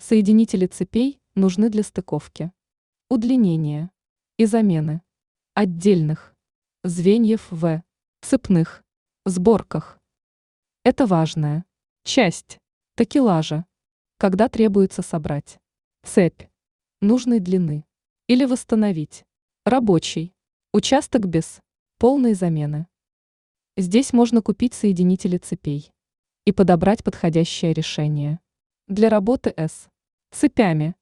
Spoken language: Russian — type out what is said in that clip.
Соединители цепей нужны для стыковки, удлинения и замены отдельных звеньев в цепных сборках. Это важная часть такелажа, когда требуется собрать цепь нужной длины или восстановить рабочий участок без полной замены. Здесь можно купить соединители цепей и подобрать подходящее решение для работы с цепями.